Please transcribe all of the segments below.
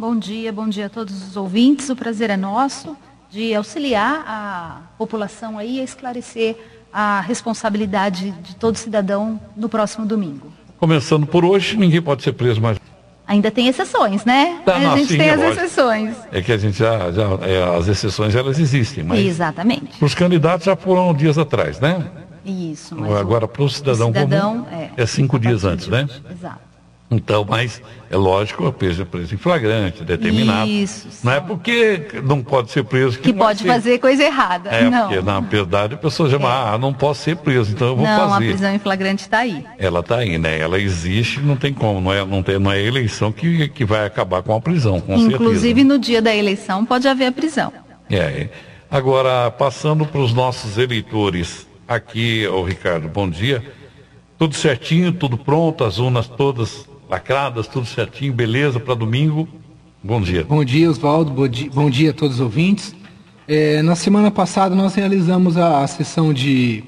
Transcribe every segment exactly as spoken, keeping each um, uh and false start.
Bom dia, bom dia a todos os ouvintes. O prazer é nosso de auxiliar a população aí a esclarecer a responsabilidade de todo cidadão no próximo domingo. Começando por hoje, ninguém pode ser preso mais. Ainda tem exceções, né? Tá, a não, gente sim, tem é as lógico. exceções. É que a gente já, já é, as exceções elas existem, mas Exatamente. os candidatos já foram dias atrás, né? Isso. Mas Agora o, para o cidadão, o cidadão comum é, é cinco a dias partir antes, de né? hoje. Exato. Então, mas é lógico, a preso, preso em flagrante, determinado. Isso. Não é são- porque não pode ser preso que, Que não vai pode ser. fazer coisa errada. É, não. porque na verdade a pessoa chama, ah, não posso ser preso, então eu vou Não, a fazer. prisão em flagrante está aí. Ela está aí, né? Ela existe, não tem como, não é, não tem, não é a eleição que, que vai acabar com a prisão, com Inclusive, certeza. no dia da eleição, pode haver a prisão. É, é. Agora, passando para os nossos eleitores aqui, ô Ricardo, bom dia. Tudo certinho, tudo pronto, as urnas todas lacradas, tudo certinho, beleza para domingo. Bom dia. Bom dia, Oswaldo. Bom dia, bom dia a todos os ouvintes. É, na semana passada nós realizamos a, a sessão de,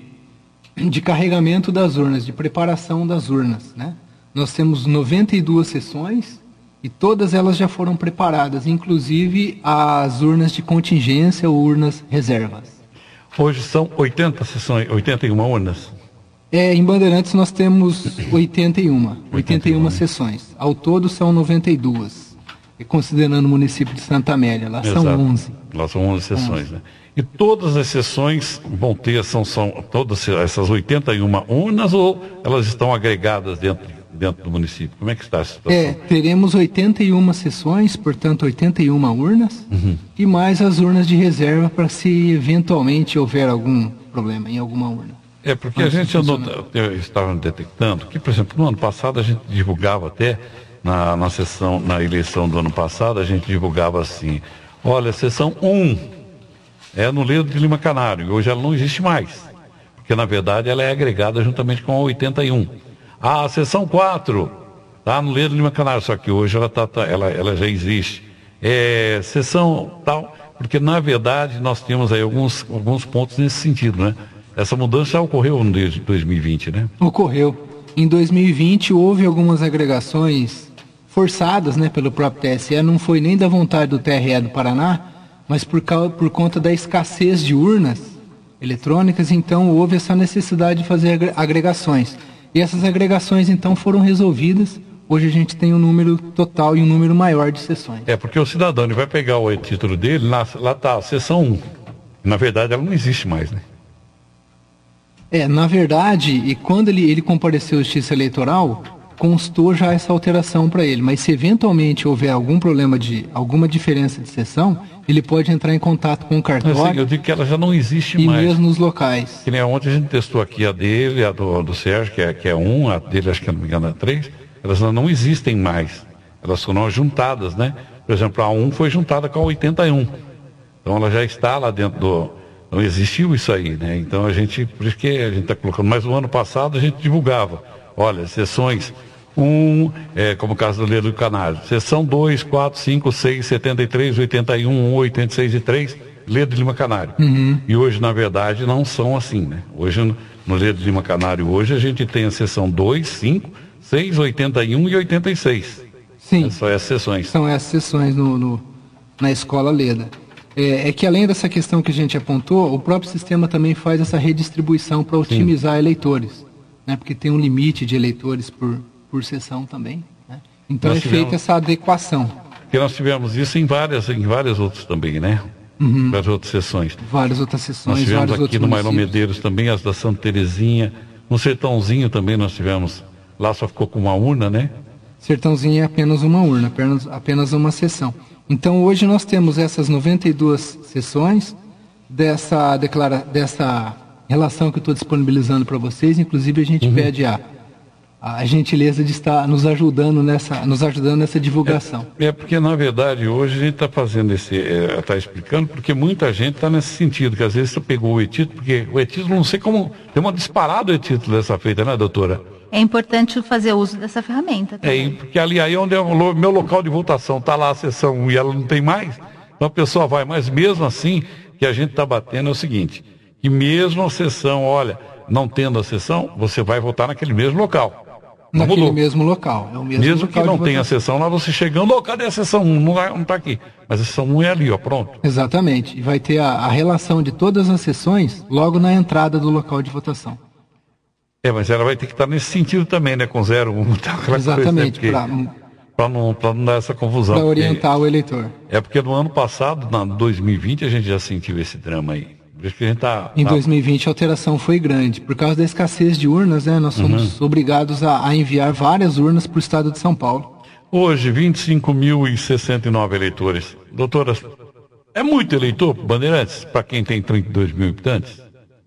de carregamento das urnas, de preparação das urnas, né? Nós temos noventa e duas sessões e todas elas já foram preparadas, inclusive as urnas de contingência ou urnas reservas. Hoje são oitenta sessões, oitenta e uma urnas. É, em Bandeirantes nós temos oitenta e uma, oitenta e uma né? sessões. Ao todo são noventa e duas, e considerando o município de Santa Amélia, lá são Exato. onze. Lá são onze sessões, né? E todas as sessões vão ter, são, são todas essas oitenta e uma urnas ou elas estão agregadas dentro, dentro do município? Como é que está a situação? É, teremos oitenta e uma sessões, portanto oitenta e uma urnas, Uhum. e mais as urnas de reserva para se eventualmente houver algum problema em alguma urna. É, porque a Como gente andou, funciona? eu estava detectando que, por exemplo, no ano passado a gente divulgava até, na, na sessão, na eleição do ano passado, a gente divulgava assim, olha, sessão um é no Ledo de Lima Canário, e hoje ela não existe mais, porque na verdade ela é agregada juntamente com a oitenta e um. Ah, a sessão quatro está no Ledo de Lima Canário, só que hoje ela, tá, tá- ela, ela já existe. É, sessão tal, porque na verdade nós temos aí alguns, alguns pontos nesse sentido, né? Essa mudança já ocorreu desde dois mil e vinte, né? Ocorreu. Em dois mil e vinte houve algumas agregações forçadas, né, pelo próprio T S E, não foi nem da vontade do T R E do Paraná, mas por, causa, por conta da escassez de urnas eletrônicas, então houve essa necessidade de fazer agre- agregações. E essas agregações então foram resolvidas. Hoje a gente tem um número total e um número maior de sessões. É, porque o cidadão ele vai pegar o título dele, lá, lá está, sessão um. Na verdade, ela não existe mais, né? É, na verdade, e quando ele, ele compareceu à Justiça Eleitoral, constou já essa alteração para ele. Mas se eventualmente houver algum problema de alguma diferença de sessão, ele pode entrar em contato com o Assim, cartório eu digo que ela já não existe e mais. mesmo nos locais. Que nem ontem a gente testou aqui a dele, a do, do Sérgio, que é, que é um, a dele acho que não me engano é três, elas não existem mais. Elas foram juntadas, né? Por exemplo, a um foi juntada com a oitenta e um. Então ela já está lá dentro do... Não existiu isso aí, né? Então a gente, por isso que a gente está colocando. Mas no ano passado a gente divulgava. Olha, sessões um, é, como o caso do Ledo do Canário. Sessão dois, quatro, cinco, seis, setenta e três, oitenta e um, um, oitenta e seis e três, Ledo de Lima Canário. Uhum. E hoje, na verdade, não são assim, né? Hoje, no, no Ledo de Lima Canário, hoje a gente tem a sessão dois, cinco, seis, oitenta e um e oitenta e seis. Sim, É só essas sessões. são essas sessões no, no- na escola Leda. É, é que além dessa questão que a gente apontou, o próprio sistema também faz essa redistribuição para otimizar eleitores, né? Porque tem um limite de eleitores por, por sessão também, né? Então Nós é tivemos- feita essa adequação. Porque nós tivemos isso em várias, em várias outras também, né? Uhum. Várias outras sessões. Várias outras Nós sessões, tivemos vários aqui outros no Mailão municípios. Medeiros também, as da Santa Terezinha. No Sertãozinho também nós tivemos. Lá só ficou com uma urna, né? Sertãozinho é apenas uma urna, apenas, apenas uma sessão. Então hoje nós temos essas noventa e duas sessões dessa, declara, dessa relação que eu estou disponibilizando para vocês. Inclusive a gente pede a, a gentileza de estar nos ajudando nessa, nos ajudando nessa divulgação. É porque, na verdade, hoje a gente está fazendo esse, está explicando, porque muita gente está nesse sentido, que às vezes você pegou o e-título, porque o e-título, não sei como, tem uma disparada o e-título dessa feita, né, doutora? É importante fazer uso dessa ferramenta É, também. e porque ali aí onde é o lo- meu local de votação, está lá a sessão um e ela não tem mais, então a pessoa vai, mas mesmo assim, que a gente está batendo é o seguinte, que mesmo a sessão, olha, não tendo a sessão, você vai votar naquele mesmo local. Não Naquele mudou. mesmo local. É o mesmo Mesmo local que não de tenha a votação. sessão lá, você chegando, oh, cadê a sessão um? Não está aqui. Mas a sessão um é ali, ó, pronto. Exatamente. E vai ter a, a relação de todas as sessões logo na entrada do local de votação. É, mas ela vai ter que estar nesse sentido também, né? Com zero, um, aquela Exatamente, coisa, né? Para não, pra não dar essa confusão. para orientar o eleitor. É porque no ano passado, na dois mil e vinte, a gente já sentiu esse drama aí. Por isso que a gente tá, Em tá... dois mil e vinte a alteração foi grande. Por causa da escassez de urnas, né, nós somos Uhum. obrigados a, a enviar várias urnas para o estado de São Paulo. Hoje, vinte e cinco mil e sessenta e nove eleitores. Doutora, é muito eleitor para Bandeirantes, para quem tem trinta e dois mil habitantes?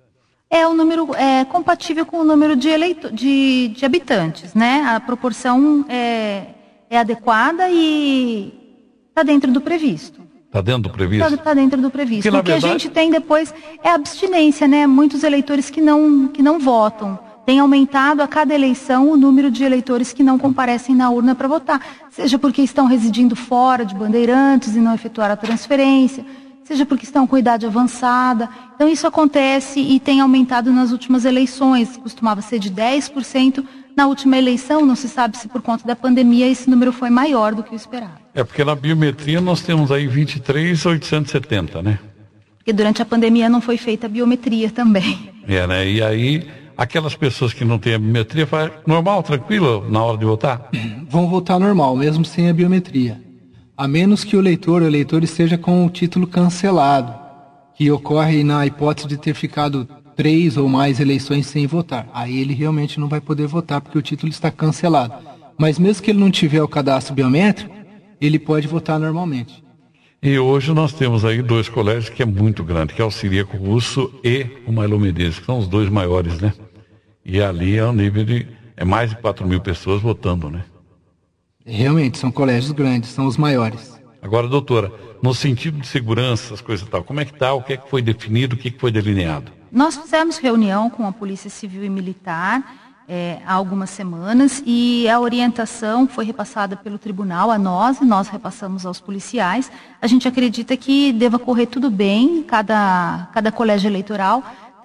É o número é compatível com o número de, eleito, de, de habitantes, né? A proporção é, é adequada e está dentro do previsto. Está dentro do previsto? Está dentro do previsto. Porque, o que verdade... a gente tem depois é abstinência, né? Muitos eleitores que não, que não votam. Tem aumentado a cada eleição o número de eleitores que não comparecem na urna para votar. Seja porque estão residindo fora de Bandeirantes e não efetuaram a transferência, seja porque estão com idade avançada. Então isso acontece e tem aumentado nas últimas eleições. Costumava ser de dez por cento. Na última eleição, não se sabe se por conta da pandemia esse número foi maior do que o esperado. É porque na biometria nós temos aí vinte e três mil oitocentos e setenta, né? Porque durante a pandemia não foi feita a biometria também. É, né? E aí, aquelas pessoas que não têm a biometria, faz normal, tranquilo, na hora de votar? Vão votar normal, mesmo sem a biometria. A menos que o eleitor, o eleitor esteja com o título cancelado, que ocorre na hipótese de ter ficado três ou mais eleições sem votar. Aí ele realmente não vai poder votar porque o título está cancelado. Mas mesmo que ele não tiver o cadastro biométrico, ele pode votar normalmente. E hoje nós temos aí dois colégios que é muito grande, que é o Ciríaco Russo e o Mailão Medeiros, que são os dois maiores, né? E ali é um nível de... é mais de quatro mil pessoas votando, né? Realmente, são colégios grandes, são os maiores. Agora, doutora, no sentido de segurança, as coisas e tal, como é que está? O que é que foi definido? O que é que foi delineado? Nós fizemos reunião com a Polícia Civil e Militar é, há algumas semanas e a orientação foi repassada pelo tribunal a nós e nós repassamos aos policiais. A gente acredita que deva correr tudo bem, cada, cada colégio eleitoral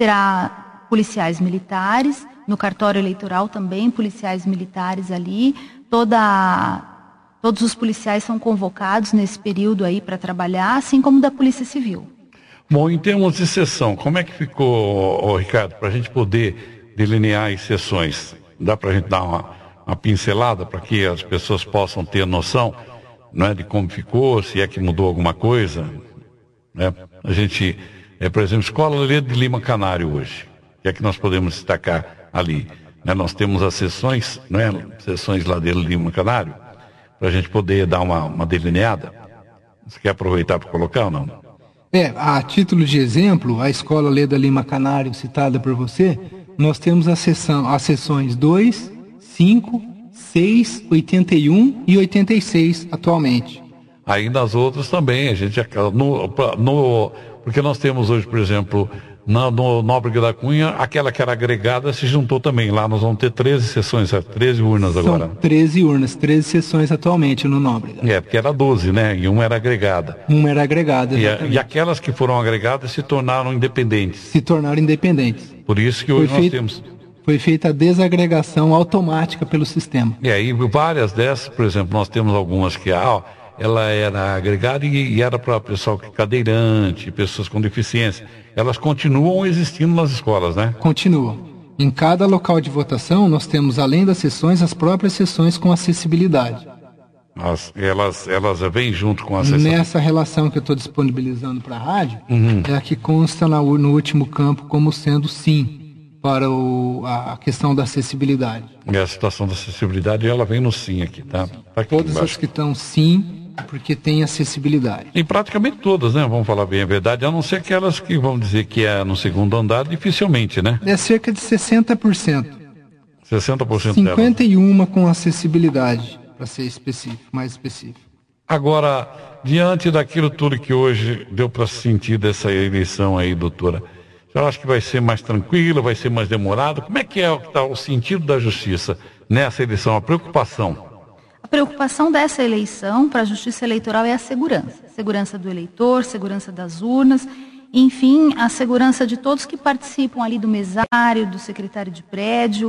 terá policiais militares, no cartório eleitoral também policiais militares ali, toda... Todos os policiais são convocados nesse período aí para trabalhar, assim como da Polícia Civil. Bom, em termos de sessão, como é que ficou, oh, Ricardo, para a gente poder delinear as sessões? Dá para a gente dar uma, uma pincelada para que as pessoas possam ter noção, não é, de como ficou, se é que mudou alguma coisa? Né? A gente, é, por exemplo, Escola de Lima Canário hoje, o que é que nós podemos destacar ali? Né? Nós temos as sessões, não é, sessões lá de Lima Canário, para a gente poder dar uma, uma delineada. Você quer aproveitar para colocar ou não? É, a título de exemplo, a Escola Leda Lima Canário, citada por você, nós temos a sessão, as sessões dois, cinco, seis, oitenta e um e oitenta e seis atualmente. Aí nas outras também, a gente... No, no, porque nós temos hoje, por exemplo, na, no Nóbrega da Cunha, aquela que era agregada se juntou também. Lá nós vamos ter treze sessões, treze urnas agora. São treze urnas, treze sessões atualmente no Nóbrega. É, porque era doze, né? E uma era agregada. Uma era agregada, e, exatamente. e aquelas que foram agregadas se tornaram independentes. Se tornaram independentes. Por isso que hoje Foi nós feito, temos... Foi feita a desagregação automática pelo sistema. E aí várias dessas, por exemplo, nós temos algumas que... Ah, ela era agregada e, e era para pessoal cadeirante, pessoas com deficiência. Elas continuam existindo nas escolas, né? Continuam. Em cada local de votação, nós temos, além das sessões, as próprias sessões com acessibilidade. As, elas, elas vêm junto com a sessão. Nessa relação que eu estou disponibilizando para a rádio, uhum. é a que consta na, no último campo como sendo sim para o, a questão da acessibilidade. E a situação da acessibilidade, ela vem no sim aqui, tá? Tá aqui Todas embaixo. as que estão sim, porque tem acessibilidade. E praticamente todas, né? Vamos falar bem a verdade, a não ser aquelas que vão dizer que é no segundo andar, dificilmente, né? É cerca de sessenta por cento. sessenta por cento cinquenta e um delas. com acessibilidade, para ser específico, mais específico. Agora, diante daquilo tudo que hoje deu para sentir dessa eleição aí, doutora, você acha que vai ser mais tranquilo, vai ser mais demorado? Como é que é tá, o sentido da justiça nessa eleição, a preocupação? A preocupação dessa eleição para a Justiça Eleitoral é a segurança. Segurança do eleitor, segurança das urnas, enfim, a segurança de todos que participam ali do mesário, do secretário de prédio.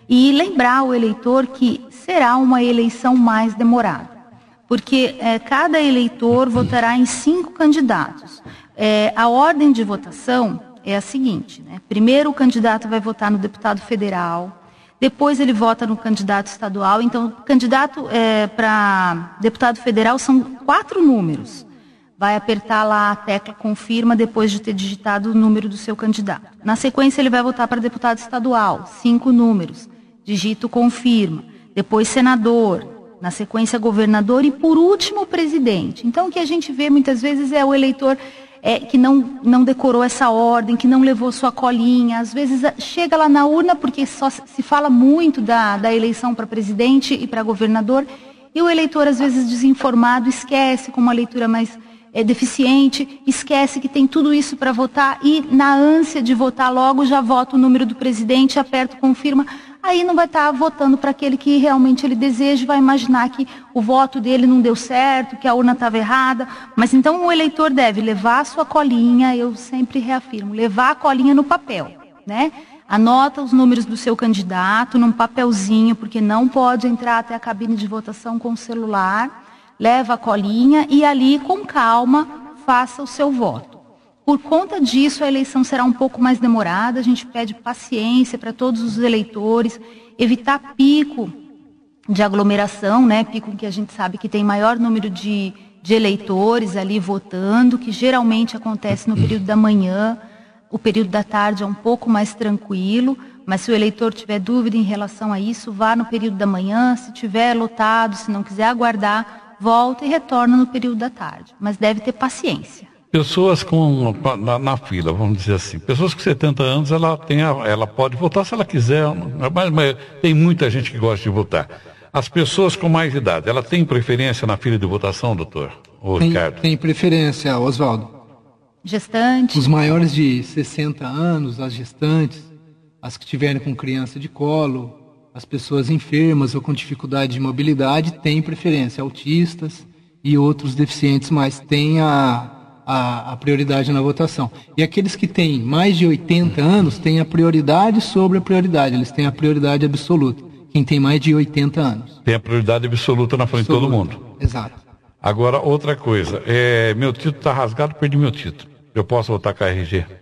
E lembrar o eleitor que será uma eleição mais demorada, porque é, cada eleitor votará em cinco candidatos. É, a ordem de votação é a seguinte, né? Primeiro o candidato vai votar no deputado federal, depois ele vota no candidato estadual. Então, candidato é, para deputado federal são quatro números. Vai apertar lá a tecla confirma depois de ter digitado o número do seu candidato. Na sequência, ele vai votar para deputado estadual, cinco números. Digita o confirma. Depois senador, na sequência governador e por último presidente. Então, o que a gente vê muitas vezes é o eleitor é, que não, não decorou essa ordem, que não levou sua colinha. Às vezes chega lá na urna porque só se fala muito da, da eleição para presidente e para governador e o eleitor, às vezes desinformado, esquece com uma leitura mais é, deficiente, esquece que tem tudo isso para votar e na ânsia de votar logo já vota o número do presidente, aperta o confirma. Aí não vai estar votando para aquele que realmente ele deseja, vai imaginar que o voto dele não deu certo, que a urna estava errada. Mas então o eleitor deve levar a sua colinha, eu sempre reafirmo, levar a colinha no papel, né? Anota os números do seu candidato num papelzinho, porque não pode entrar até a cabine de votação com o celular, leva a colinha e ali, com calma, faça o seu voto. Por conta disso, a eleição será um pouco mais demorada, a gente pede paciência para todos os eleitores, evitar pico de aglomeração, né? Pico que a gente sabe que tem maior número de, de eleitores ali votando, que geralmente acontece no período da manhã, o período da tarde é um pouco mais tranquilo, mas se o eleitor tiver dúvida em relação a isso, vá no período da manhã, se tiver lotado, se não quiser aguardar, volta e retorna no período da tarde, mas deve ter paciência. Pessoas com, na, na fila, vamos dizer assim, pessoas com setenta anos, ela, tem a, ela pode votar se ela quiser, mas, mas tem muita gente que gosta de votar. As pessoas com mais idade, ela tem preferência na fila de votação, doutor? Ou tem, Ricardo? Tem preferência, Oswaldo. Gestantes? Os maiores de sessenta anos, as gestantes, as que tiverem com criança de colo, as pessoas enfermas ou com dificuldade de mobilidade, têm preferência, autistas e outros deficientes, mas têm a... A, a prioridade na votação. E aqueles que têm mais de oitenta anos têm a prioridade sobre a prioridade, eles têm a prioridade absoluta. Quem tem mais de oitenta anos. Tem a prioridade absoluta na frente absoluta. De todo mundo. Exato. Agora, outra coisa, é, meu título está rasgado, perdi meu título. Eu posso votar com a R G?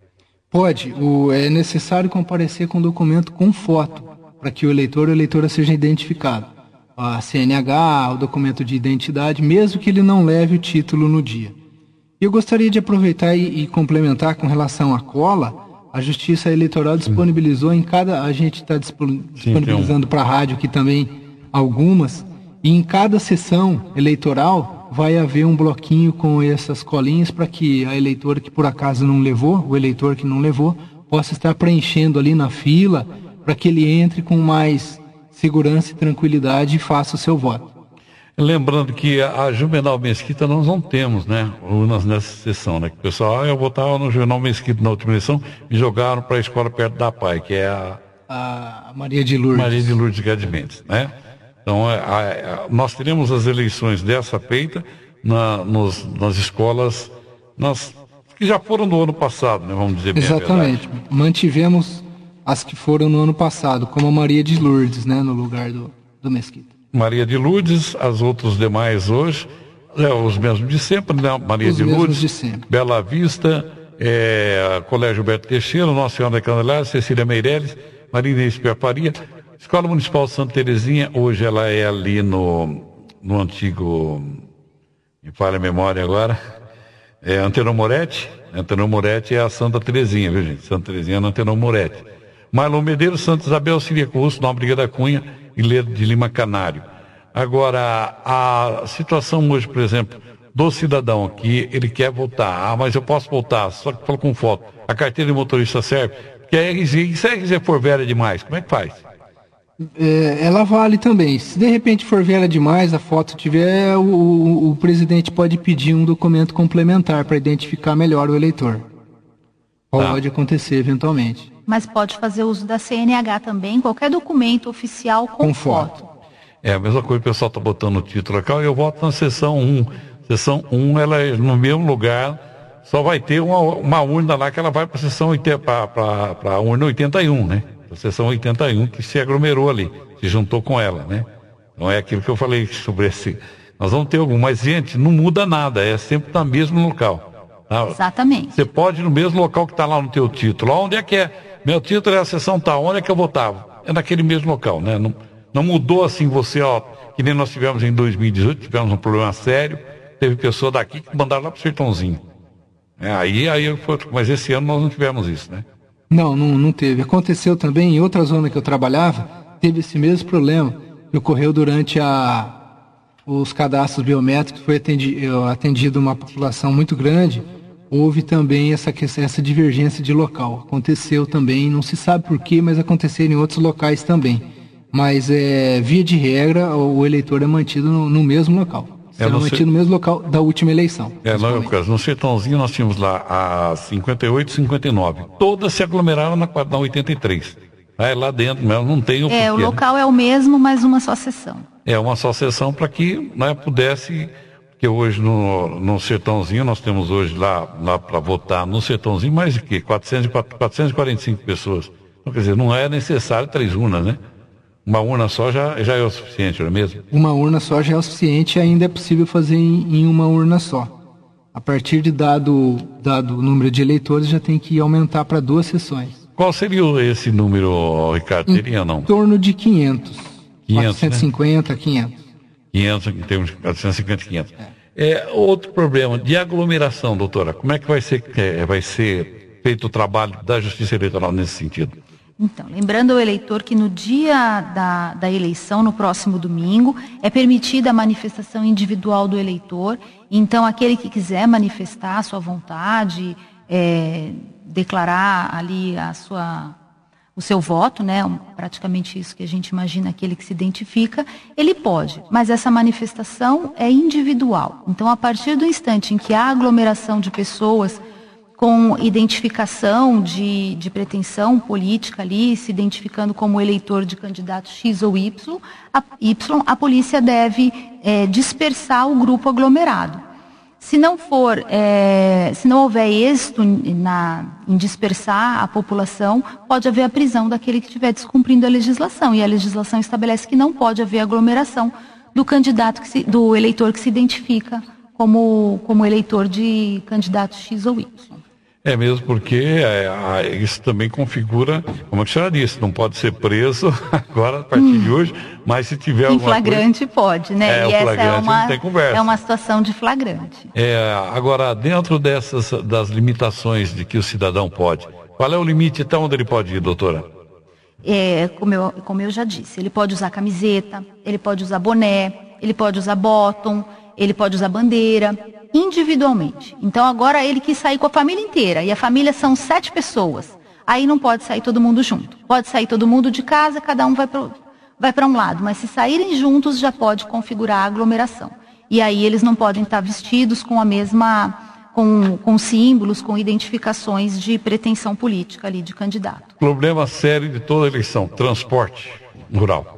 Pode. O, é necessário comparecer com documento com foto, para que o eleitor ou a eleitora seja identificado. A C N H, o documento de identidade, mesmo que ele não leve o título no dia. Eu gostaria de aproveitar e, e complementar com relação à cola. A Justiça Eleitoral disponibilizou em cada... A gente está disponibilizando para a rádio aqui também algumas. E em cada sessão eleitoral vai haver um bloquinho com essas colinhas para que a eleitora que por acaso não levou, o eleitor que não levou, possa estar preenchendo ali na fila para que ele entre com mais segurança e tranquilidade e faça o seu voto. Lembrando que a Juvenal Mesquita nós não temos, né, urnas nessa sessão, né, que o pessoal, ah, eu votava no Juvenal Mesquita na última eleição, me jogaram para a escola perto da P A I, que é a... A Maria de Lourdes. Maria de Lourdes Guedes Mendes, né? Então, a, a, a, nós teremos as eleições dessa feita na, nos, nas escolas, nas, que já foram no ano passado, né, vamos dizer bem. Exatamente, mantivemos as que foram no ano passado, como a Maria de Lourdes, né, no lugar do, do Mesquita. Maria de Lourdes, as outros demais hoje, é, os mesmos de sempre, né? Maria os de Lourdes, de sempre. Bela Vista, é, Colégio Alberto Teixeira, Nossa Senhora da Candelária, Cecília Meirelles, Maria Inês Faria, Escola Municipal Santa Terezinha, hoje ela é ali no, no antigo, me falha a memória agora, é Antenor Moretti, Antenor Moretti é a Santa Terezinha, viu gente? Santa Terezinha é no Antenor Moretti. Marlon Medeiros, Santa Isabel, Siriaco Russo, Nóbrega da Cunha, e Ledo de Lima Canário. Agora, a situação hoje, por exemplo, do cidadão que ele quer votar, ah, mas eu posso votar, só que falo com foto, a carteira de motorista serve, porque a R G, e se a R G for velha demais, como é que faz? É, ela vale também. Se de repente for velha demais, a foto tiver, o, o, o presidente pode pedir um documento complementar para identificar melhor o eleitor. Pode ah. acontecer eventualmente. Mas pode fazer uso da C N H também, qualquer documento oficial com, com foto. foto. É a mesma coisa, o pessoal está botando o título aqui, eu voto na seção um. Seção um, ela é no mesmo lugar, só vai ter uma, uma urna lá que ela vai para a seção, para a urna oitenta e um, né? a sessão oitenta e um que se aglomerou ali, se juntou com ela, né? Então é aquilo que eu falei sobre esse... Nós vamos ter algum, mas, gente, não muda nada, é sempre no mesmo local. Tá? Exatamente. Você pode ir no mesmo local que está lá no teu título. Onde é que é? Meu título é a sessão tal, onde é que eu votava? É naquele mesmo local, né? Não, não mudou assim você, ó, que nem nós tivemos em dois mil e dezoito, tivemos um problema sério, teve pessoa daqui que mandaram lá para o Sertãozinho. É, aí, aí foi, mas esse ano nós não tivemos isso, né? Não, não, não teve. Aconteceu também em outra zona que eu trabalhava, teve esse mesmo problema que ocorreu durante a, os cadastros biométricos, foi atendido, atendido uma população muito grande, houve também essa, essa divergência de local. Aconteceu também, não se sabe por quê, mas aconteceu em outros locais também. Mas, é, via de regra, o eleitor é mantido no, no mesmo local. Será é, no mantido ser... no mesmo local da última eleição. É, no, no Sertãozinho nós tínhamos lá a cinquenta e oito e cinquenta e nove. Todas se aglomeraram na, na oitenta e três. É, lá dentro mesmo não tem o É, porquê, o local né? É o mesmo, mas uma só sessão. É, uma só sessão para que, né, pudesse... Porque hoje no, no Sertãozinho nós temos hoje lá, lá para votar no Sertãozinho mais de quê? quatrocentas, quatrocentas e quarenta e cinco pessoas. Então, quer dizer, não é necessário três urnas, né? Uma urna só já, já é o suficiente, não é mesmo? Uma urna só já é o suficiente e ainda é possível fazer em, em uma urna só. A partir de dado, dado o número de eleitores, já tem que aumentar para duas sessões. Qual seria esse número, Ricardo? Teria não? Em torno de quinhentos. quinhentos, quatrocentos e cinquenta, né? quinhentos. quinhentos, em termos de quatrocentos e cinquenta, quinhentos. É. É, outro problema de aglomeração, doutora. Como é que vai ser, é, vai ser feito o trabalho da Justiça Eleitoral nesse sentido? Então, lembrando ao eleitor que no dia da, da eleição, no próximo domingo, é permitida a manifestação individual do eleitor. Então, aquele que quiser manifestar a sua vontade, é, declarar ali a sua, o seu voto, né, praticamente isso que a gente imagina, aquele que se identifica, ele pode, mas essa manifestação é individual. Então, a partir do instante em que há aglomeração de pessoas com identificação de, de pretensão política ali, se identificando como eleitor de candidato X ou Y, a, y, a polícia deve é, dispersar o grupo aglomerado. Se não for, é, se não houver êxito na, em dispersar a população, pode haver a prisão daquele que estiver descumprindo a legislação. E a legislação estabelece que não pode haver aglomeração do candidato, que se, do eleitor que se identifica como, como eleitor de candidato X ou Y. É mesmo porque é, isso também configura, como a senhora disse, não pode ser preso agora, a partir hum. de hoje, mas se tiver alguma coisa... Em flagrante pode, né? É, e essa é uma, não tem conversa. É uma situação de flagrante. É, agora, dentro dessas, das limitações de que o cidadão pode, qual é o limite até onde ele pode ir, doutora? É, como eu, como eu já disse, ele pode usar camiseta, ele pode usar boné, ele pode usar bottom, ele pode usar bandeira, individualmente. Então agora ele quis sair com a família inteira, e a família são sete pessoas. Aí não pode sair todo mundo junto. Pode sair todo mundo de casa, cada um vai para vai para um lado, mas se saírem juntos já pode configurar a aglomeração. E aí eles não podem estar vestidos com a mesma, com, com símbolos, com identificações de pretensão política ali de candidato. Problema sério de toda eleição, transporte rural.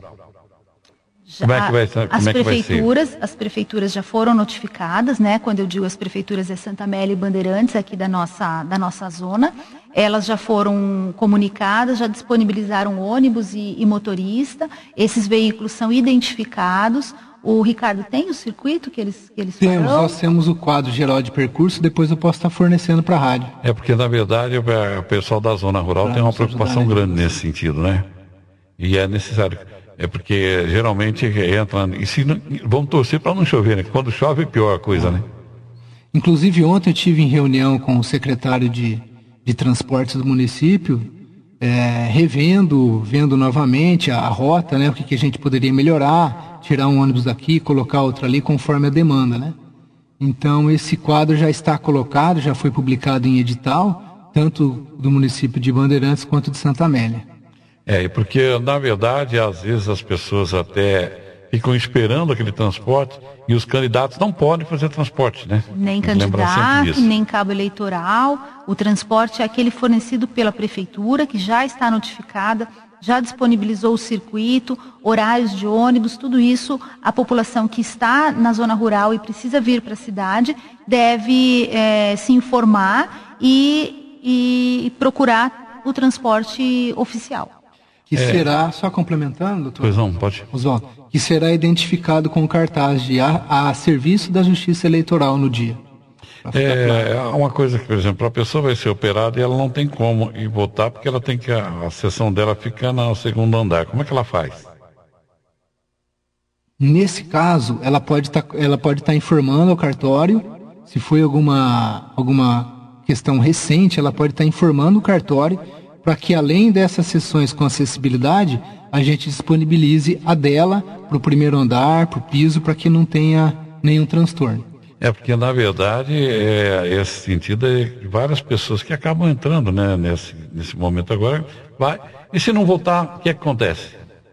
Já, como é que vai, como as, é que prefeituras, vai ser? As prefeituras já foram notificadas, né? Quando eu digo as prefeituras é Santa Amélia e Bandeirantes, aqui da nossa, da nossa zona. Elas já foram comunicadas, já disponibilizaram ônibus e, e motorista. Esses veículos são identificados. O Ricardo tem o circuito que eles, que eles Temos, farão? Nós temos o quadro geral de percurso, depois eu posso estar fornecendo para a rádio. É porque, na verdade, o pessoal da zona rural pra tem uma preocupação grande nesse sentido, né? E é necessário... É porque geralmente entra... E se não, vamos torcer para não chover, né? Quando chove é pior a coisa, né? Inclusive ontem eu tive em reunião com o secretário de, de transportes do município, é, revendo, vendo novamente a, a rota, né? O que, que a gente poderia melhorar, tirar um ônibus daqui, colocar outro ali, conforme a demanda, né? Então esse quadro já está colocado, já foi publicado em edital, tanto do município de Bandeirantes quanto de Santa Amélia. É, porque, na verdade, às vezes as pessoas até ficam esperando aquele transporte e os candidatos não podem fazer transporte, né? Nem candidato, nem cabo eleitoral. O transporte é aquele fornecido pela prefeitura, que já está notificada, já disponibilizou o circuito, horários de ônibus, tudo isso. A população que está na zona rural e precisa vir para a cidade deve é, se informar e, e procurar o transporte oficial. que é. será, só complementando, doutor? Pois não, pode. Oswaldo, que será identificado com cartaz de a, a serviço da Justiça Eleitoral no dia. É claro. Uma coisa que, por exemplo, a pessoa vai ser operada e ela não tem como ir votar porque ela tem que, a, a sessão dela fica no segundo andar. Como é que ela faz? Nesse caso, ela pode tá, ela pode estar tá informando ao cartório, se foi alguma, alguma questão recente, ela pode estar tá informando o cartório para que, além dessas sessões com acessibilidade, a gente disponibilize a dela para o primeiro andar, para o piso, para que não tenha nenhum transtorno. É porque, na verdade, é, esse sentido é várias pessoas que acabam entrando, né, nesse, nesse momento agora, vai, e se não votar, o que, é que acontece?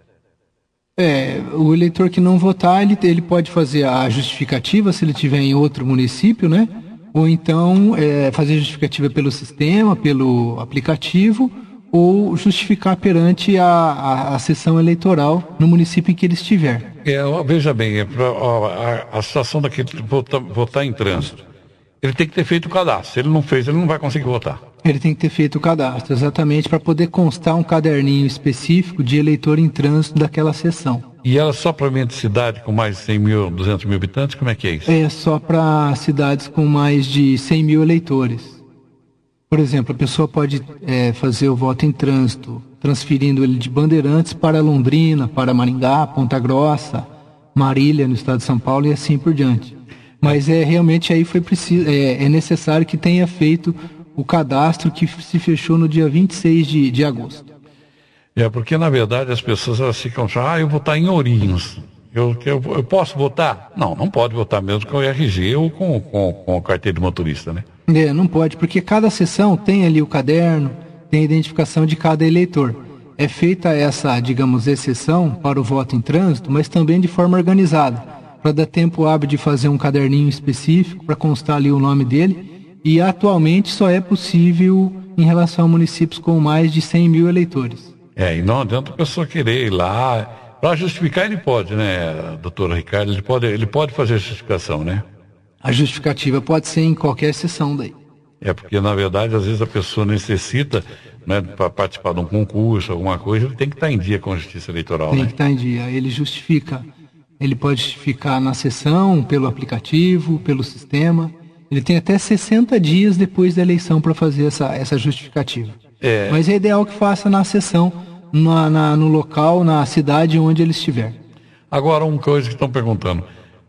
É, o eleitor que não votar, ele, ele pode fazer a justificativa se ele estiver em outro município, né? Ou então é, fazer justificativa pelo sistema, pelo aplicativo, ou justificar perante a, a, a sessão eleitoral no município em que ele estiver. É, veja bem, é pra, ó, a, a situação daquele votar, votar em trânsito, ele tem que ter feito o cadastro. Se ele não fez, ele não vai conseguir votar. Ele tem que ter feito o cadastro, exatamente, para poder constar um caderninho específico de eleitor em trânsito daquela sessão. E ela só para a cidade com mais de cem mil, duzentos mil habitantes, como é que é isso? É só para cidades com mais de cem mil eleitores. Por exemplo, a pessoa pode é, fazer o voto em trânsito, transferindo ele de Bandeirantes para Londrina, para Maringá, Ponta Grossa, Marília, no estado de São Paulo, e assim por diante. Mas é realmente aí foi preciso, é, é necessário que tenha feito o cadastro que se fechou no dia vinte e seis de, de agosto. É, porque na verdade as pessoas elas ficam achando, ah, eu vou votar em Ourinhos. Eu, eu, eu posso votar? Não, não pode votar mesmo com o R G ou com, com, com a carteira de motorista, né? É, não pode, porque cada sessão tem ali o caderno, tem a identificação de cada eleitor. É feita essa, digamos, exceção para o voto em trânsito, mas também de forma organizada, para dar tempo hábil de fazer um caderninho específico, para constar ali o nome dele. E atualmente só é possível em relação a municípios com mais de cem mil eleitores. É, e não adianta a pessoa querer ir lá. Para justificar ele pode, né, doutor Ricardo? Ele pode, ele pode fazer a justificação, né? A justificativa pode ser em qualquer sessão daí. É, porque na verdade às vezes a pessoa necessita, né, para participar de um concurso, alguma coisa, ele tem que estar em dia com a Justiça Eleitoral, tem né? Tem que estar em dia. Ele justifica. Ele pode justificar na sessão, pelo aplicativo, pelo sistema. Ele tem até sessenta dias depois da eleição para fazer essa, essa justificativa. É. Mas é ideal que faça na sessão, na, na, no local, na cidade onde ele estiver. Agora, uma coisa que estão perguntando.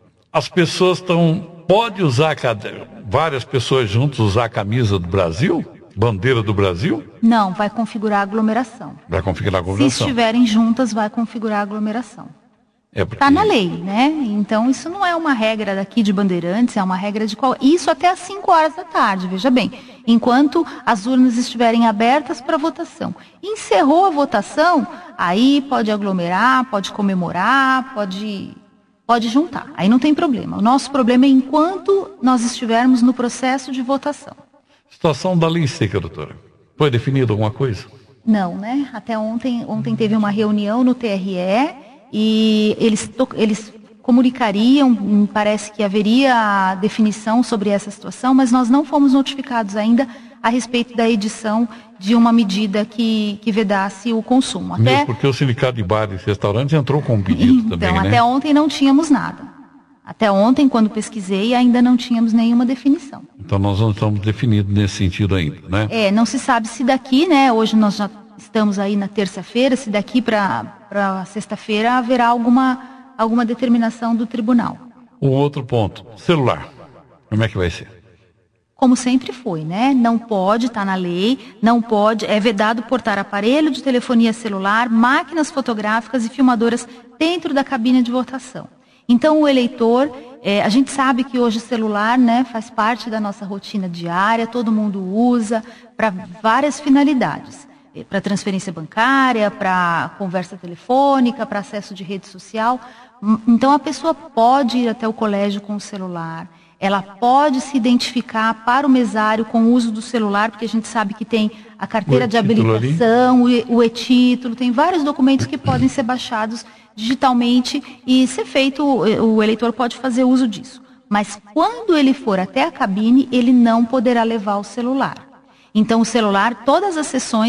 As pessoas estão... Pode usar, várias pessoas juntas usar a camisa do Brasil? Bandeira do Brasil? Não, vai configurar a aglomeração. Vai configurar a aglomeração. Se estiverem juntas, vai configurar a aglomeração. É porque... Está na lei, né? Então isso não é uma regra daqui de Bandeirantes, é uma regra de qual... Isso até às cinco horas da tarde, veja bem. Enquanto as urnas estiverem abertas para votação. Encerrou a votação, aí pode aglomerar, pode comemorar, pode, pode juntar. Aí não tem problema. O nosso problema é enquanto nós estivermos no processo de votação. Situação da lei seca, doutora. Foi definida alguma coisa? Não, né? Até ontem, ontem teve uma reunião no T R E... E eles, eles comunicariam, parece que haveria definição sobre essa situação, mas nós não fomos notificados ainda a respeito da edição de uma medida que, que vedasse o consumo. Até... Mesmo porque o Sindicato de Bares e Restaurantes entrou com um pedido então, também, né? Então, até ontem não tínhamos nada. Até ontem, quando pesquisei, ainda não tínhamos nenhuma definição. Então nós não estamos definidos nesse sentido ainda, né? É, não se sabe se daqui, né, hoje nós já... Estamos aí na terça-feira, se daqui para sexta-feira haverá alguma, alguma determinação do tribunal. O outro ponto, celular, como é que vai ser? Como sempre foi, né? Não pode, está na lei, não pode, é vedado portar aparelho de telefonia celular, máquinas fotográficas e filmadoras dentro da cabine de votação. Então o eleitor, é, a gente sabe que hoje o celular, né, faz parte da nossa rotina diária, todo mundo usa para várias finalidades. Para transferência bancária, para conversa telefônica, para acesso de rede social. Então a pessoa pode ir até o colégio com o celular, ela pode se identificar para o mesário com o uso do celular, porque a gente sabe que tem a carteira de habilitação, o e-título, tem vários documentos que podem ser baixados digitalmente e ser feito, o eleitor pode fazer uso disso. Mas quando ele for até a cabine, ele não poderá levar o celular. Então o celular, todas as sessões,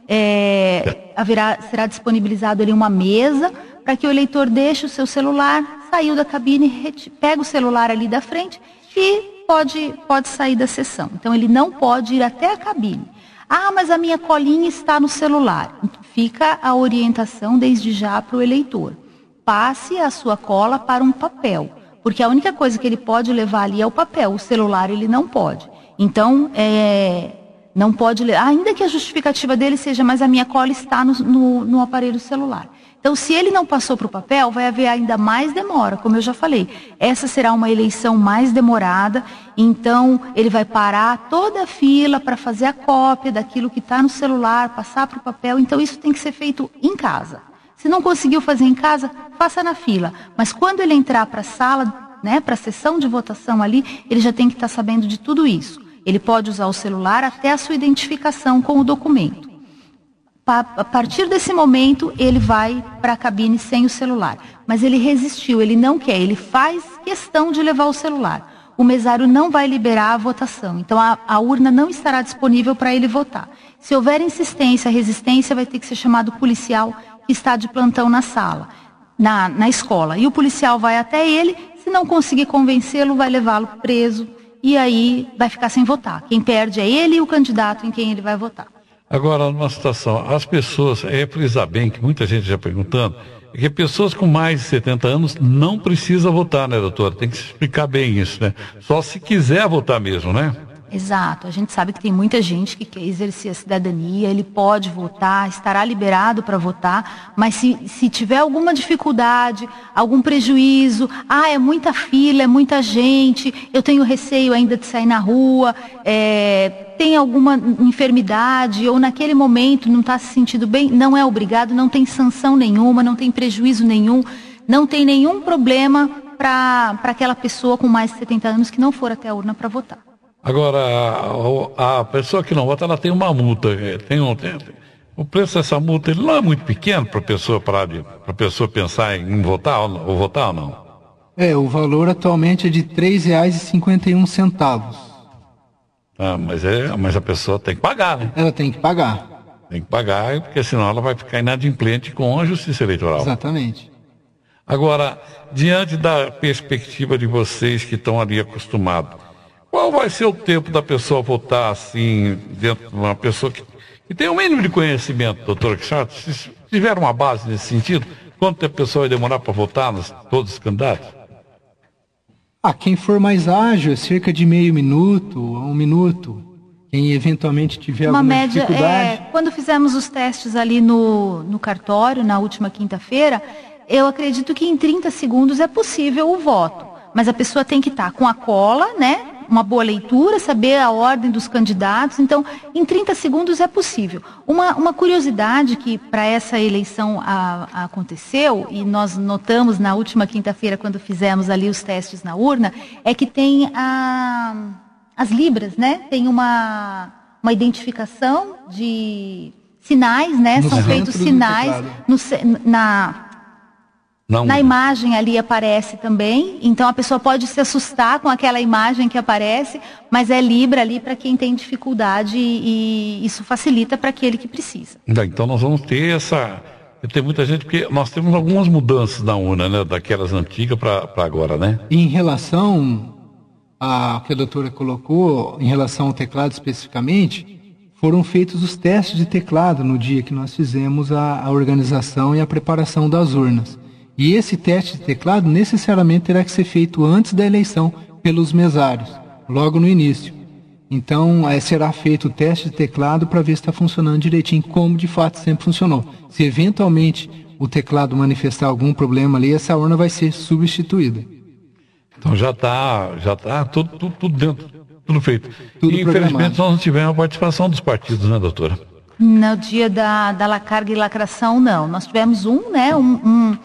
é, haverá, será disponibilizado ali uma mesa para que o eleitor deixe o seu celular, saiu da cabine, pega o celular ali da frente e pode, pode sair da sessão. Então ele não pode ir até a cabine. Ah, mas a minha colinha está no celular. Fica a orientação desde já para o eleitor. Passe a sua cola para um papel, porque a única coisa que ele pode levar ali é o papel, o celular ele não pode. Então, é, não pode levar, ainda que a justificativa dele seja, mas a minha cola está no, no, no aparelho celular. Então, se ele não passou para o papel, vai haver ainda mais demora, como eu já falei. Essa será uma eleição mais demorada, então ele vai parar toda a fila para fazer a cópia daquilo que está no celular, passar para o papel. Então, isso tem que ser feito em casa. Se não conseguiu fazer em casa, faça na fila. Mas quando ele entrar para a sala, né, para a sessão de votação ali, ele já tem que estar sabendo de tudo isso. Ele pode usar o celular até a sua identificação com o documento. A partir desse momento, ele vai para a cabine sem o celular. Mas ele resistiu, ele não quer, ele faz questão de levar o celular. O mesário não vai liberar a votação, então a, a urna não estará disponível para ele votar. Se houver insistência, resistência, vai ter que ser chamado o policial que está de plantão na sala, na, na escola. E o policial vai até ele, se não conseguir convencê-lo, vai levá-lo preso e aí vai ficar sem votar. Quem perde é ele e o candidato em quem ele vai votar. Agora, numa situação, as pessoas, é frisar bem, que muita gente já perguntando, é que pessoas com mais de setenta anos não precisam votar, né, doutora? Tem que explicar bem isso, né? Só se quiser votar mesmo, né? Exato, a gente sabe que tem muita gente que quer exercer a cidadania, ele pode votar, estará liberado para votar, mas se, se tiver alguma dificuldade, algum prejuízo, ah, é muita fila, é muita gente, eu tenho receio ainda de sair na rua, é, tem alguma enfermidade ou naquele momento não está se sentindo bem, não é obrigado, não tem sanção nenhuma, não tem prejuízo nenhum, não tem nenhum problema para para aquela pessoa com mais de setenta anos que não for até a urna para votar. Agora, a, a pessoa que não vota, ela tem uma multa. Tem um, tem, o preço dessa multa ele não é muito pequeno para a pessoa parar de, para a pessoa pensar em votar ou, ou votar ou não? É, o valor atualmente é de três reais e cinquenta e um centavos. Ah, mas, é, mas a pessoa tem que pagar, né? Ela tem que pagar. Tem que pagar, porque senão ela vai ficar inadimplente com a justiça eleitoral. Exatamente. Agora, diante da perspectiva de vocês que estão ali acostumados, qual vai ser o tempo da pessoa votar assim, dentro de uma pessoa que, que tem o um mínimo de conhecimento, doutora Quixote? Se tiver uma base nesse sentido, quanto tempo a pessoa vai demorar para votar nos todos os candidatos? Ah, quem for mais ágil, é cerca de meio minuto, um minuto. Quem eventualmente tiver uma alguma média, dificuldade... É, quando fizemos os testes ali no, no cartório, na última quinta-feira, eu acredito que em trinta segundos é possível o voto. Mas a pessoa tem que estar com a cola, né? Uma boa leitura, saber a ordem dos candidatos. Então, em trinta segundos é possível. Uma, uma curiosidade que para essa eleição a, a aconteceu, e nós notamos na última quinta-feira, quando fizemos ali os testes na urna, é que tem a, as libras, né? Tem uma, uma identificação de sinais, né? No São feitos sinais no, na... Não. Na imagem ali aparece também, então a pessoa pode se assustar com aquela imagem que aparece, mas é Libra ali para quem tem dificuldade e, e isso facilita para aquele que precisa. Então nós vamos ter essa... Tem muita gente, porque nós temos algumas mudanças na urna, né, daquelas antigas para agora, né? Em relação ao que a doutora colocou, em relação ao teclado especificamente, foram feitos os testes de teclado no dia que nós fizemos a, a organização e a preparação das urnas. E esse teste de teclado necessariamente terá que ser feito antes da eleição pelos mesários, logo no início. Então, é, será feito o teste de teclado para ver se está funcionando direitinho, como de fato sempre funcionou. Se eventualmente o teclado manifestar algum problema ali, essa urna vai ser substituída. Então já está já tá tudo, tudo, tudo dentro, tudo feito. Tudo e infelizmente nós não tivemos a participação dos partidos, né, doutora? No dia da, da carga e lacração, não. Nós tivemos um, né, um... um...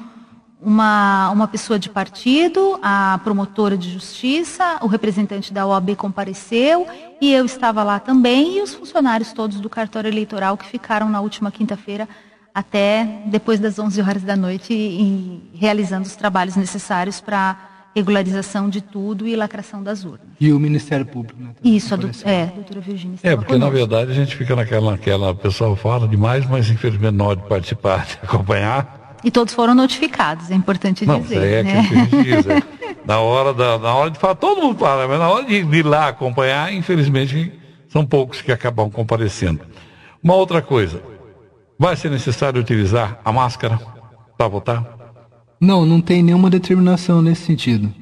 Uma, uma pessoa de partido, a promotora de justiça, o representante da O A B compareceu e eu estava lá também e os funcionários todos do cartório eleitoral que ficaram na última quinta-feira até depois das onze horas da noite e, e realizando os trabalhos necessários para regularização de tudo e lacração das urnas. E o Ministério Público, né? Isso, a, do, é, a doutora Virgínia estava É, porque conosco. na verdade a gente fica naquela, naquela, o pessoal fala demais, mas infelizmente na hora de participar, de acompanhar... E todos foram notificados, é importante Não, dizer. é né? que a gente diz, é. Na hora, da, na hora de falar, todo mundo fala, mas na hora de ir lá acompanhar, infelizmente, são poucos que acabam comparecendo. Uma outra coisa, vai ser necessário utilizar a máscara para votar? Não, não tem nenhuma determinação nesse sentido.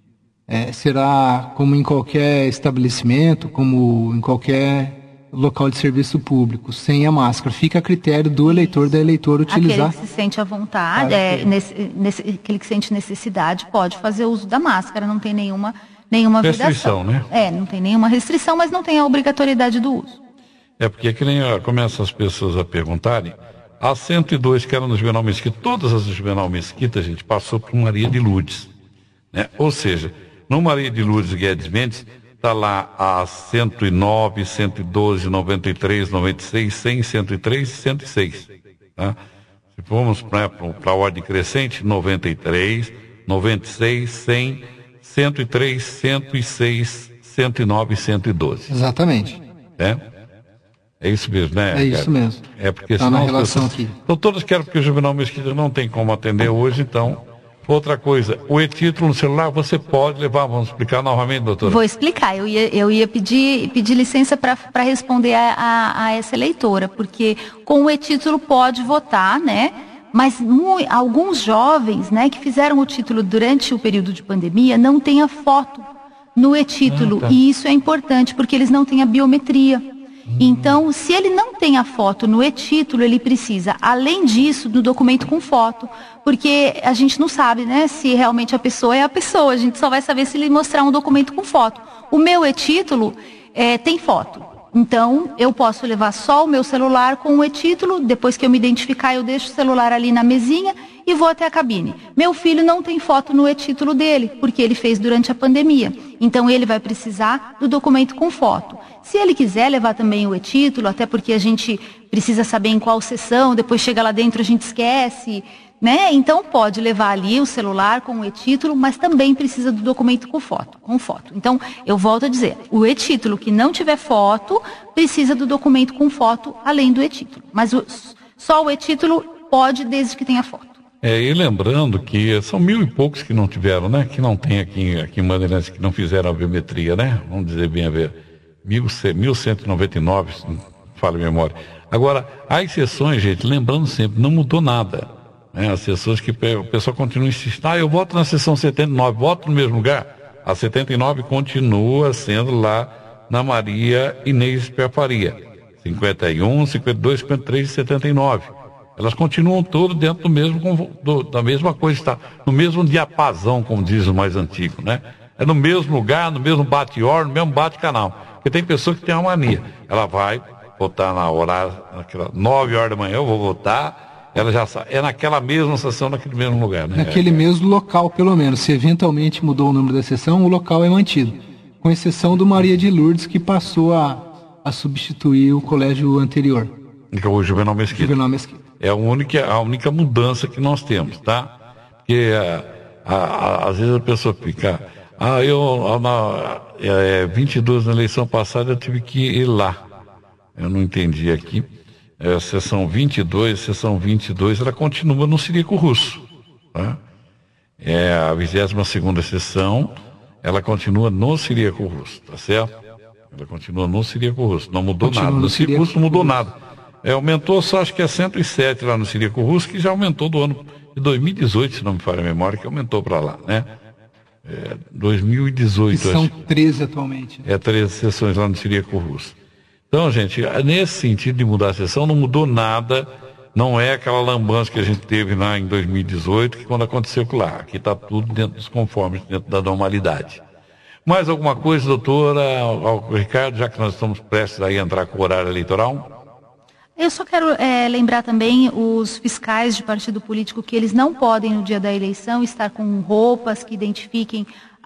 É, será como em qualquer estabelecimento, como em qualquer local de serviço público, sem a máscara. Fica a critério do eleitor, da eleitora utilizar. Aquele que se sente à vontade, é, nesse, nesse, aquele que sente necessidade pode fazer uso da máscara, não tem nenhuma, nenhuma Restrição, vedação. né? É, não tem nenhuma restrição, mas não tem a obrigatoriedade do uso. É porque é que nem ó, começam as pessoas a perguntarem, a cento e dois que era no Juvenal Mesquita, todas as do Juvenal Mesquita, a gente passou por Maria de Lourdes, né? Ou seja, no Maria de Lourdes Guedes Mendes, está lá a cento e nove, cento e doze, noventa e três, noventa e seis, cem, cento e três e cento e seis. Tá? Se formos para a ordem crescente, noventa e três, noventa e seis, cem, cento e três, cento e seis, cento e nove e cento e doze. Exatamente. É? É isso mesmo, né? É isso mesmo. É porque Tá senão na as relação pessoas... aqui. Então todos querem, porque o Juvenal Mesquita não tem como atender hoje, então... Outra coisa, o e-título no celular você pode levar, vamos explicar novamente, doutora? Vou explicar, eu ia, eu ia pedir, pedir licença para responder a, a, a essa eleitora, porque com o e-título pode votar, né? Mas mu, alguns jovens, né, que fizeram o título durante o período de pandemia não têm a foto no e-título, ah, tá. E isso é importante porque eles não têm a biometria. Então, se ele não tem a foto no e-título, ele precisa, além disso, do documento com foto, porque a gente não sabe, né, se realmente a pessoa é a pessoa, a gente só vai saber se ele mostrar um documento com foto. O meu e-título é, tem foto, então eu posso levar só o meu celular com o e-título, depois que eu me identificar eu deixo o celular ali na mesinha e vou até a cabine. Meu filho não tem foto no e-título dele, porque ele fez durante a pandemia, então ele vai precisar do documento com foto. Se ele quiser levar também o e-título, até porque a gente precisa saber em qual sessão, depois chega lá dentro a gente esquece, né? Então pode levar ali o celular com o e-título, mas também precisa do documento com foto, com foto. Então, eu volto a dizer, o e-título que não tiver foto, precisa do documento com foto, além do e-título. Mas o, só o e-título pode, desde que tenha foto. É, e lembrando que são mil e poucos que não tiveram, né? Que não tem aqui, aqui em Bandeirantes, que não fizeram a biometria, né? Vamos dizer bem a ver. mil cento e noventa e nove, se não falha a memória. Agora, as sessões, gente, lembrando sempre, não mudou nada. Né? As sessões que o pessoal continua insistindo, ah, eu voto na sessão setenta e nove, voto no mesmo lugar. A setenta e nove continua sendo lá na Maria Inês Perfaria. cinquenta e um, cinquenta e dois, cinquenta e três e setenta e nove. Elas continuam todas dentro do mesmo, do, da mesma coisa, está no mesmo diapasão, como diz o mais antigo, né? É no mesmo lugar, no mesmo bate-hora, no mesmo bate-canal. Porque tem pessoa que tem uma mania. Ela vai votar na horário, naquela nove horas da manhã, eu vou votar, ela já sabe. É naquela mesma sessão, naquele mesmo lugar, né? Naquele é, mesmo local, pelo menos. Se eventualmente mudou o número da sessão, o local é mantido. Com exceção do Maria de Lourdes, que passou a, a substituir o colégio anterior. Que é o Juvenal Mesquita. Juvenal Mesquita. É a única, a única mudança que nós temos, tá? Porque a, a, a, às vezes a pessoa fica... Ah, eu, na é, vinte e dois na eleição passada, eu tive que ir lá. Eu não entendi aqui. É, sessão vinte e dois, sessão vinte e dois, ela continua no Cirico Russo. Tá? É a vigésima segunda sessão, ela continua no Cirico Russo, tá certo? Ela continua no Cirico Russo, não mudou Continua nada. no No Cirico Ciriaco Russo não mudou Russo. nada. É, aumentou só, acho que é cento e sete lá no Cirico Russo, que já aumentou do ano de dois mil e dezoito, se não me falha a memória, que aumentou para lá, né? É, dois mil e dezoito, Que são acho. treze atualmente. É, treze sessões lá no Ciriaco Russo. Então, gente, nesse sentido de mudar a sessão, não mudou nada. Não é aquela lambança que a gente teve lá em dois mil e dezoito, que quando aconteceu lá. Aqui está tudo dentro dos conformes, dentro da normalidade. Mais alguma coisa, doutora, ao, ao Ricardo, já que nós estamos prestes a entrar com o horário eleitoral? Eu só quero é, lembrar também os fiscais de partido político que eles não podem, no dia da eleição, estar com roupas que identifiquem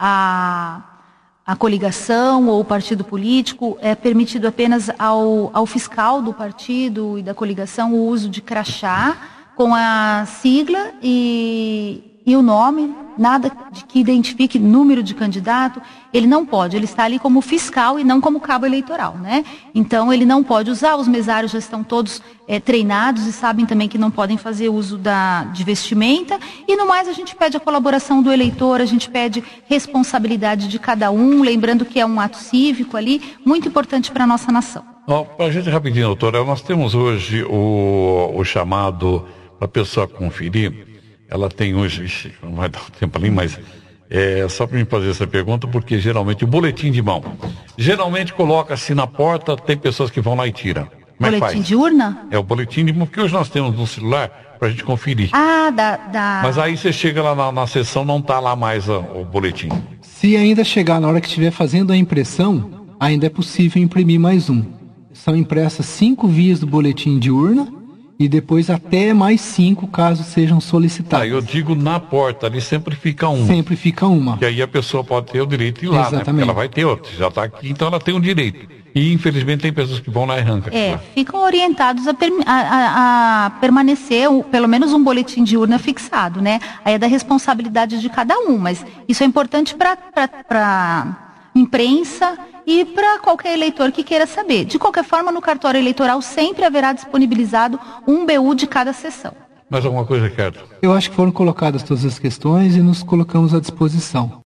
a, a coligação ou o partido político. É permitido apenas ao, ao fiscal do partido e da coligação o uso de crachá com a sigla e, e o nome nada de que identifique número de candidato, ele não pode, ele está ali como fiscal e não como cabo eleitoral, né? Então ele não pode usar, os mesários já estão todos é, treinados e sabem também que não podem fazer uso da, de vestimenta, e no mais a gente pede a colaboração do eleitor, a gente pede responsabilidade de cada um, lembrando que é um ato cívico ali, muito importante para a nossa nação. Oh, para a gente rapidinho, doutora, nós temos hoje o, o chamado para a pessoa conferir, ela tem hoje, ixi, não vai dar tempo ali, mas é só para me fazer essa pergunta, porque geralmente o boletim de mão, geralmente coloca-se na porta, tem pessoas que vão lá e tiram. Como boletim é que faz? De urna? É o boletim de mão, porque hoje nós temos no celular para a gente conferir. Ah, da, da... Mas aí você chega lá na, na sessão, não está lá mais ó, o boletim. Se ainda chegar na hora que estiver fazendo a impressão, ainda é possível imprimir mais um. São impressas cinco vias do boletim de urna e depois até mais cinco, caso sejam solicitados. Ah, eu digo na porta, ali sempre fica um. Sempre fica uma. E aí a pessoa pode ter o direito de ir lá, Exatamente. né? Porque ela vai ter outro, já está aqui, então ela tem um direito. E infelizmente tem pessoas que vão lá e arrancam. É, ficam orientados a, per, a, a, a permanecer o, pelo menos um boletim de urna fixado, né? Aí é da responsabilidade de cada um, mas isso é importante para a imprensa e para qualquer eleitor que queira saber. De qualquer forma, no cartório eleitoral sempre haverá disponibilizado um B U de cada sessão. Mais alguma coisa, Ricardo? Eu acho que foram colocadas todas as questões e nos colocamos à disposição.